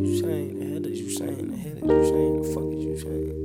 you saying? The hell is you saying? The hell is you saying? The fuck is you saying?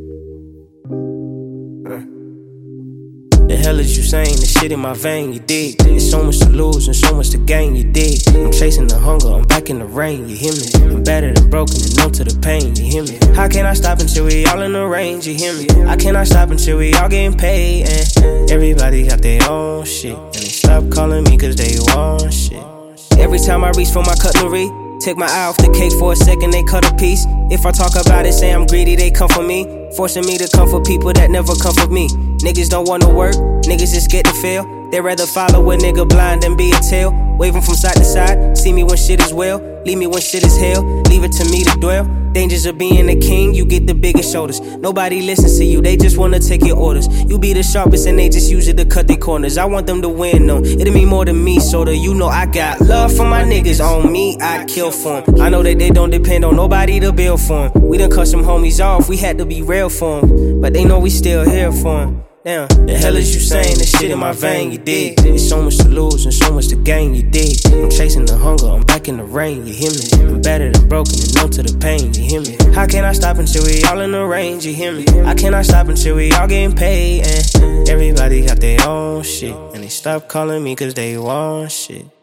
The hell is you saying? The shit in my vein, you dig? There's so much to lose and so much to gain, you dig? I'm chasing the hunger, I'm back in the rain, you hear me? I'm battered and broken and numb to the pain, you hear me? How can I stop until we all in the range, you hear me? I cannot stop until we all getting paid, and everybody got their own shit, and they stop calling me cause they want shit. Every time I reach for my cutlery, take my eye off the cake for a second, they cut a piece. If I talk about it, say I'm greedy, they come for me, forcing me to come for people that never come for me. Niggas don't wanna work, niggas just get to fail. They rather follow a nigga blind than be a tail. Waving from side to side, see me when shit is well, leave me when shit is hell, leave it to me to dwell. Dangers of being a king, you get the biggest shoulders. Nobody listens to you, they just wanna take your orders. You be the sharpest and they just use it to cut their corners. I want them to win, no, it'll mean more than me, so that you know I got love for my niggas. On me, I kill for them. I know that they don't depend on nobody to build for them. We done cut some homies off, we had to be real for them, but they know we still here for them. Damn, the hell is you saying? The shit in my vein, you dig? There's so much to lose and so much to gain, you dig? I'm chasing the hunger, I'm back in the rain, you hear me? I'm battered and broken and numb to the pain, you hear me? How can I stop until we all in the range, you hear me? I cannot stop until we all getting paid, and everybody got their own shit, and they stop calling me cause they want shit.